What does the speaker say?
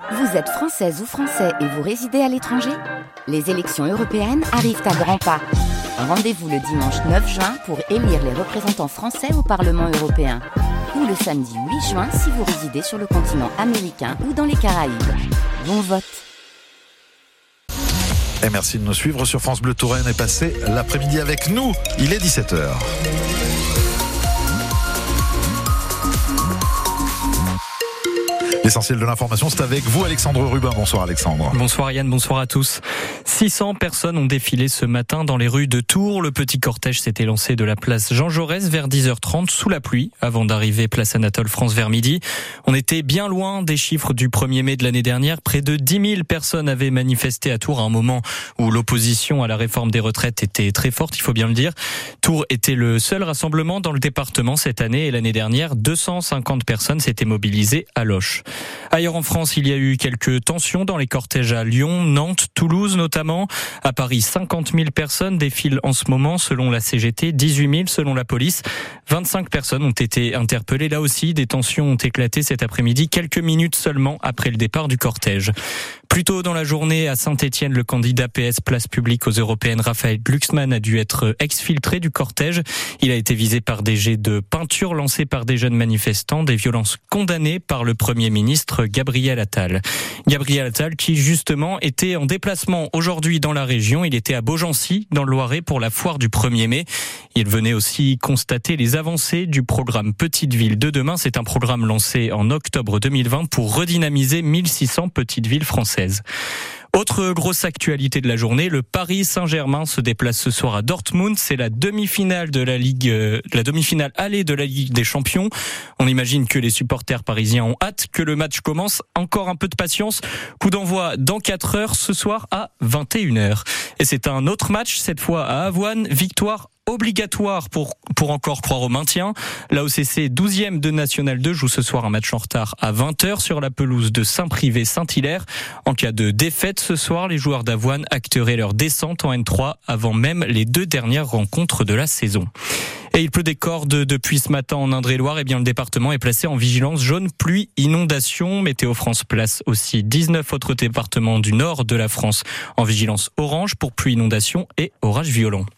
Vous êtes française ou français et vous résidez à l'étranger ? Les élections européennes arrivent à grands pas. Rendez-vous le dimanche 9 juin pour élire les représentants français au Parlement européen. Ou le samedi 8 juin si vous résidez sur le continent américain ou dans les Caraïbes. Bon vote. Et merci de nous suivre sur France Bleu Touraine et passer l'après-midi avec nous. Il est 17h. L'essentiel de l'information, c'est avec vous, Alexandre Rubin. Bonsoir Alexandre. Bonsoir Yann, bonsoir à tous. 600 personnes ont défilé ce matin dans les rues de Tours. Le petit cortège s'était lancé de la place Jean Jaurès vers 10h30 sous la pluie avant d'arriver place Anatole France vers midi. On était bien loin des chiffres du 1er mai de l'année dernière. Près de 10 000 personnes avaient manifesté à Tours à un moment où l'opposition à la réforme des retraites était très forte, il faut bien le dire. Tours était le seul rassemblement dans le département cette année et l'année dernière, 250 personnes s'étaient mobilisées à Loches. Ailleurs en France, il y a eu quelques tensions dans les cortèges à Lyon, Nantes, Toulouse notamment. À Paris, 50 000 personnes défilent en ce moment selon la CGT, 18 000 selon la police. 25 personnes ont été interpellées. Là aussi, des tensions ont éclaté cet après-midi, quelques minutes seulement après le départ du cortège. Plus tôt dans la journée, à Saint-Étienne, le candidat PS Place Publique aux Européennes, Raphaël Glucksmann, a dû être exfiltré du cortège. Il a été visé par des jets de peinture lancés par des jeunes manifestants, des violences condamnées par le Premier ministre Gabriel Attal. Gabriel Attal qui justement était en déplacement aujourd'hui dans la région. Il était à Beaugency, dans le Loiret, pour la foire du 1er mai. Il venait aussi constater les avancées du programme Petites Villes de demain. C'est un programme lancé en octobre 2020 pour redynamiser 1600 petites villes françaises. Autre grosse actualité de la journée, le Paris Saint-Germain se déplace ce soir à Dortmund. C'est la demi-finale de la demi-finale allée de la Ligue des Champions. On imagine que les supporters parisiens ont hâte que le match commence. Encore un peu de patience. Coup d'envoi dans 4 heures ce soir à 21h. Et c'est un autre match, cette fois à Avoine. Victoire obligatoire pour encore croire au maintien. La OCC 12e de National 2 joue ce soir un match en retard à 20h sur la pelouse de Saint-Privé-Saint-Hilaire. En cas de défaite ce soir, les joueurs d'Avoine acteraient leur descente en N3 avant même les 2 dernières rencontres de la saison. Et il pleut des cordes depuis ce matin en Indre-et-Loire. Eh bien, le département est placé en vigilance jaune pluie inondation. Météo France place aussi 19 autres départements du nord de la France en vigilance orange pour pluie inondation et orages violents.